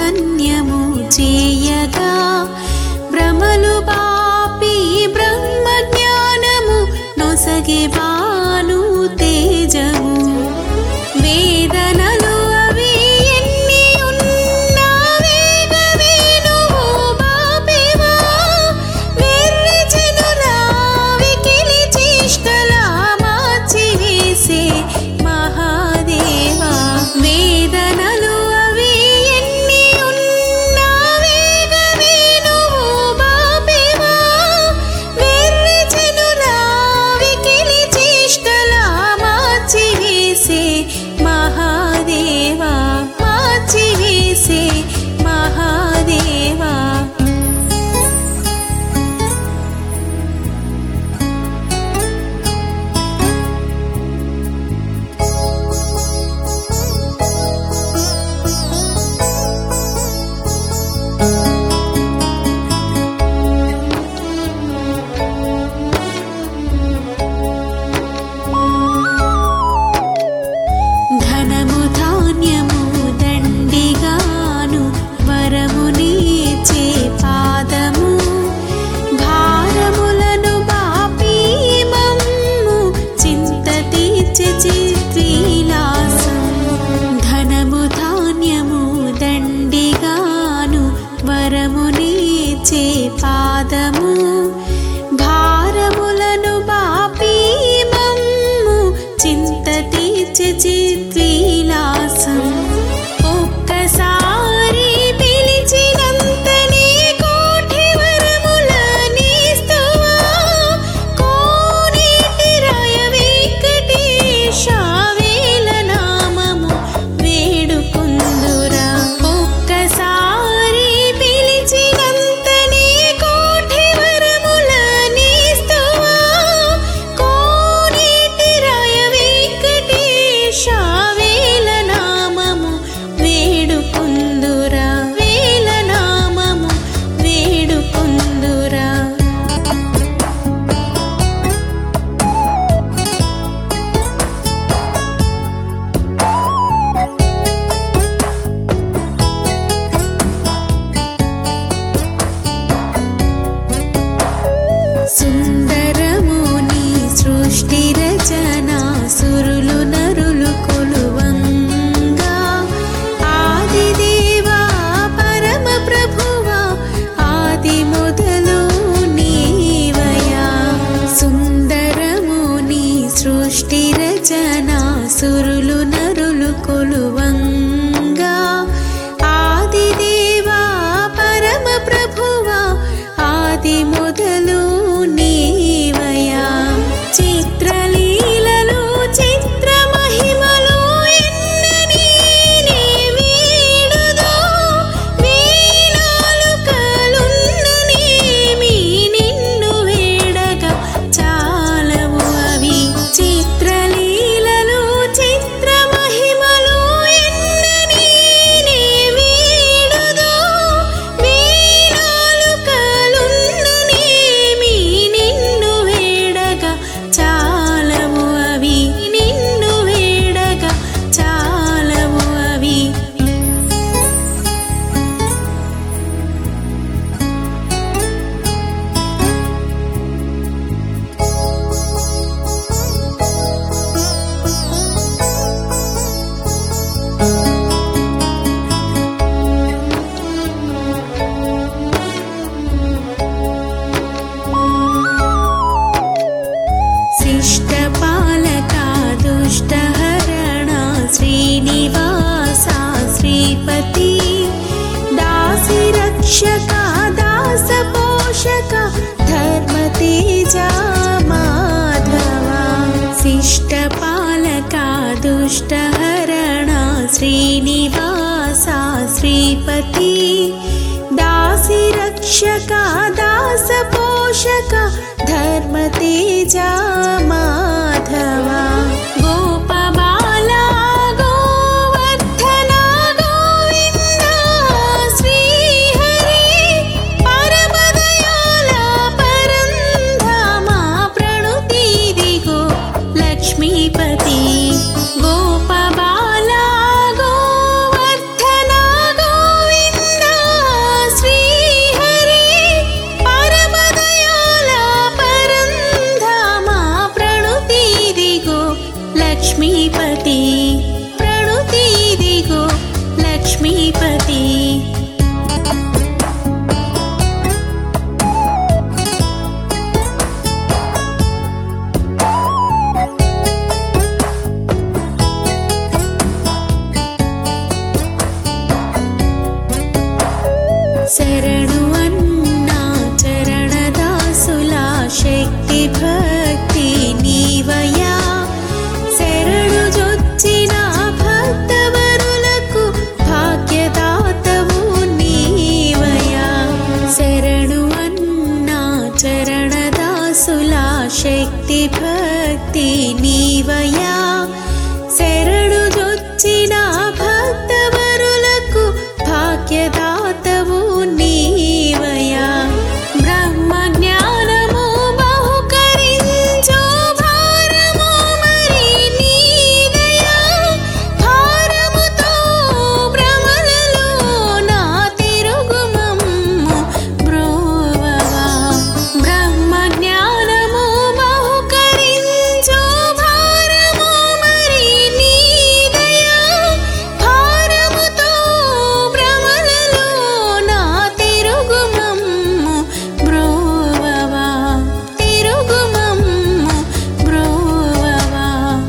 ధన్యము చేయగా భ్రమలు బాపి బ్రహ్మ జ్ఞానము నొసగే భాను తేజము వేదనలు అవి ఎన్ని ఉన్నా వేగ వేణువు బాపివా వెర్రి జనులా వికిలి చేష్టలా మార్చి వేసే మహాదేవా వేదనలు అవి ఎన్ని ఉన్నా వేగ వేణువు బాపివా వెర్రి జనులా వికిలి చేష్టలా మార్చి వేసే మహాదేవా మార్చి వేసే మహాదేవా ధనము ధాన్యము దండిగాను వరమునిచ్చే పాదము భారములను బాపి మమ్ము చింత తీర్చె చిద్విలాసం ధనము ధాన్యము దండిగాను వరమునిచ్చే పాదము భారములను బాపి మమ్ము చింత తీర్చె చిద్విలాసం ఒక్కసారి పిలిచినంతనే కోటి వరముల నీస్తువా కోనేటి రాయ వెంకటేశ వేల నామము వేడుకొందురా ఒక్కసారి పిలిచినంతనే కోటి వరముల నీస్తువా కోనేటి రాయ వెంకటేశ వేల నామము వేడుకొందురా వేల నామము వేడుకొందురా సుందరము నీ సృష్టి రచన సురులు నరులు కొలువంగా ఆదిదేవా పరమ ప్రభువా ఆది మొదలు నీవయా సుందరము నీ సృష్టి రచన సురులు నరులు కొలువంగా ఆదిదేవా పరమ ప్రభువా ఆది మొదలు నీవయా చిత్రలీలలు చిత్ర మహిమలు ఎన్నని నీ వీడుదో వీణాలుకలున్ననేమి నిన్ను వేడగా చాలవు అవి చిత్రలీలలు చిత్ర శక్తి భక్తి నీవయా శరణు జొచ్చిన భక్తవరులకు భాగ్యదాతవు నీవయా బ్రహ్మ జ్ఞానము బహుకరించు భారము మరి నీదయా భారముతో భ్రమలలో నా తిరుగుమమ్ము బ్రోవవా బ్రహ్మ జ్ఞానము బహుకరించు భారము మరి నీదయా భారముతో భ్రమలలో నా తిరుగుమమ్ము బ్రోవవా తిరుగుమమ్ము బ్రోవవా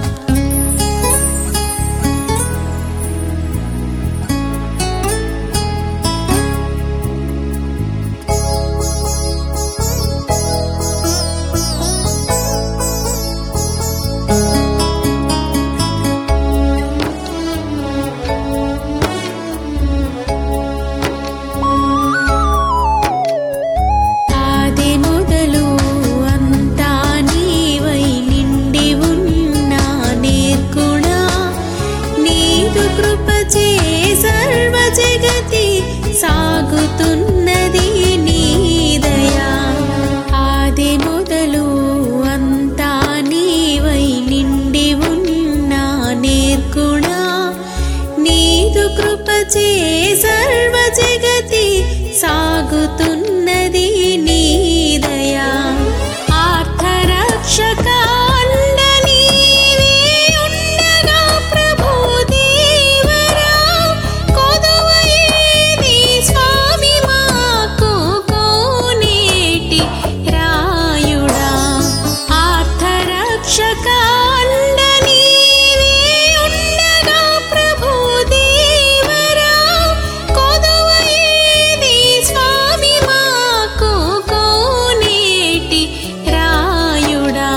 ఆది మొదలు అంతా నీవై నిండి ఉన్నా నేర్కుడా నీదు కృపచే సర్వ జగతి సాగుతున్నది నీదయా ఆది మొదలు అంతా నీవై నిండి ఉన్నా నేర్కుడా నీదు కృపచే సర్వ జగతి సాగుతున్నది నీదయా ఆర్తరక్షక అండ నీవే ఉండగా ప్రభు దేవరా కొదువయేది స్వామి మాకు కోనేటి రాయుడా ఆర్తరక్షక అండ నీవే ఉండగా ప్రభు దేవరా కొదువయేది స్వామి మాకు కోనేటి రాయుడా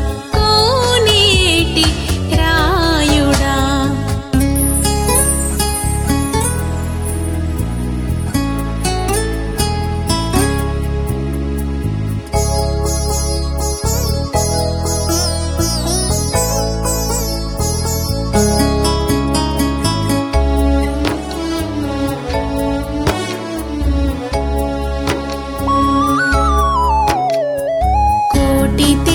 కోనేటి రాయుడా కోటి